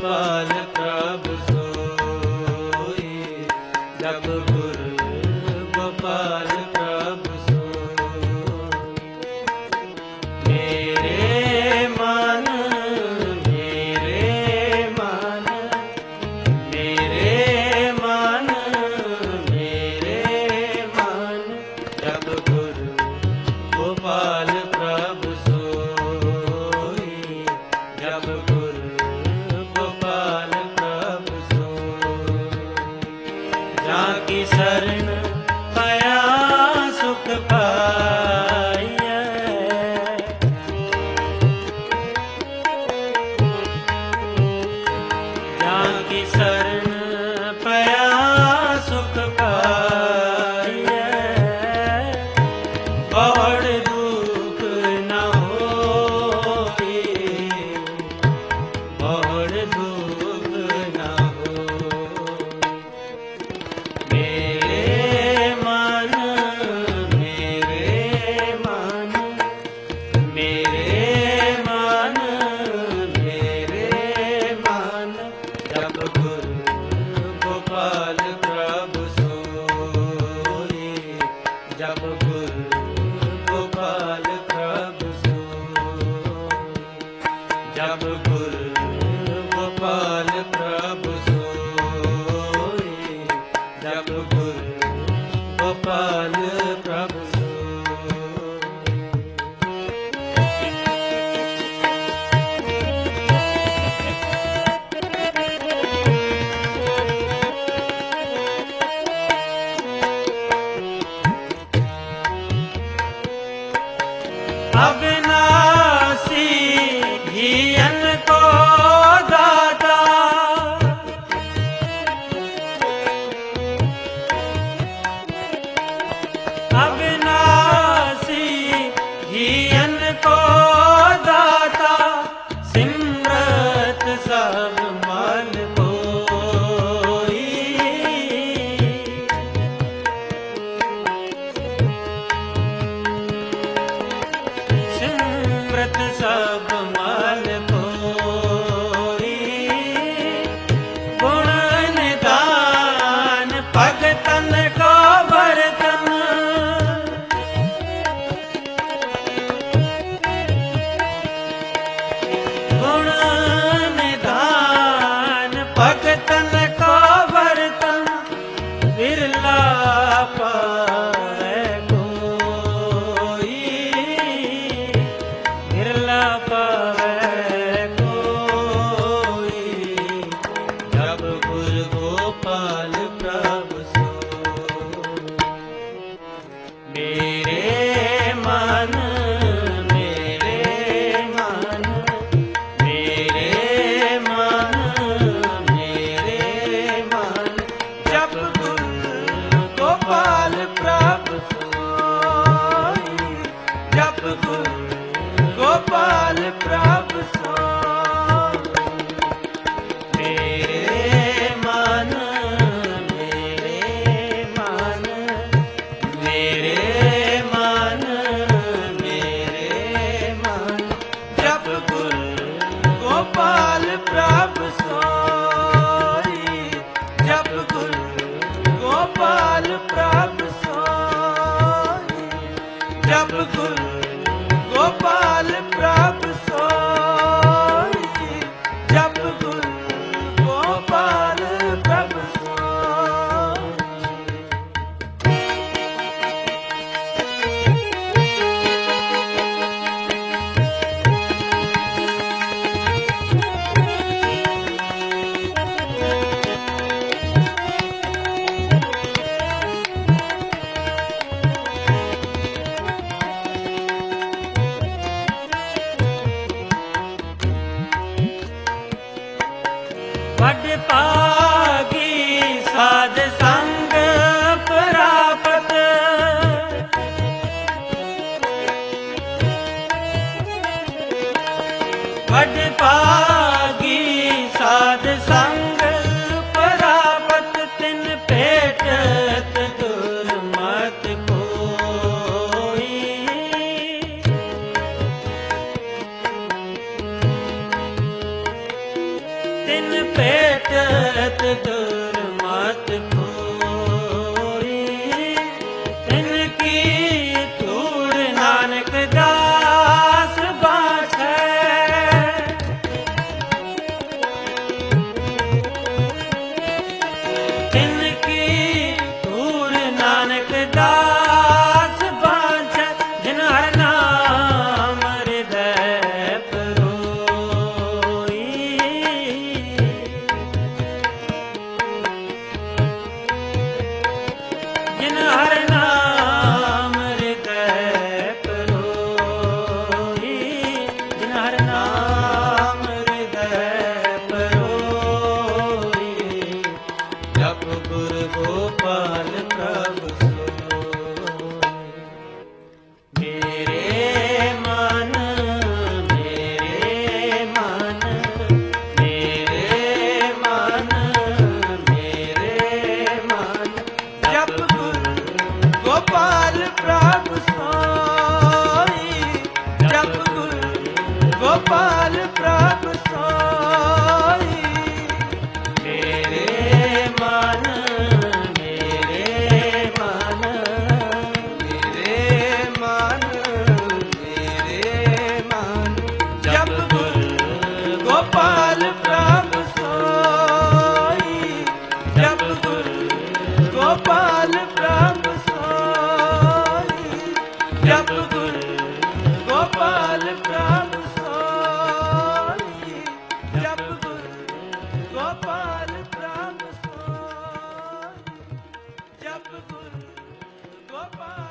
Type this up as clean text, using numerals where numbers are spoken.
गोपाल प्रभु सोई, जप गुरु गोपाल प्रभु सोई। मेरे मन मेरे मन मेरे मन मेरे मन, जप गुरु गोपाल प्रभु सोई, जप गुरु गोपाल प्रभु सोई। जाकी शरण पाया सुख पाइयै, जाकी शरण पाया सुख पाइयै, बड़ दुख न होई, बड़ दुख न होई। मेरे मन मेरे मन मेरे मन मेरे मन, जप गुरु गोपाल प्रभु सोई, जप गुरु गोपाल प्रभु सोई, जप गुरु गोपाल प्रभु सोई, जप गुरु गोपाल प्रभु सोई। अविनाशी घियन को दाता, अविनाशी घियन को दाता, सिमरत सब मल कोई, सिमरत सब मल कोई। गुण निदान भगतन को बरतन, गुण निदान भगतन को बरतन, बिरला पावै कोई, बिरला पावै कोई। जप गुरु गोपाल प्रभु सोई, मेरे मन मेरे मन मेरे मन मेरे मन, जप गुरु गोपाल प्रभु सोई, जप गुरु गोपाल प्रभु सोई। मेरे मन मेरे मन मेरे मन मेरे मन, जप गुरु गोपाल प्रभु सोई, जप गुरु गोपाल प्रभु सोई, जप गुरु गोपाल प्रभु सोई, जप गुरु गोपाल प्रभु सोई। बड़ पागी साध संग प्राप्त, बड़ पागी साध संग प्राप्त, तिन भेटत दुर्मत कोई। तिन भेटत दुर्मत खोई। तिनकी धूड़ नानक दास बाछै। तिनकी धूड़ नानक दास बाछै। जिन हर नाम हृदय परोई। जिन हर नाम हृदय परोई। जिन हर नाम हृदय परोई। जप गुरु गोपाल प्रभु सोई। मेरे मन मेरे मन मेरे मन मेरे मन। जप गुरु गोपाल प्रभु सोई। जप गुरु गोपाल प्रभु सोई। मेरे मन मेरे मन मेरे मन मेरे मन। जप गुरु गोपाल प्रभु सोई। जप गुरु गोपाल प्रभु सोई। जप गुरु गोपाल प्रभु सोई। जप गुरु गोपाल प्रभु सोई। जप गुरु गोपाल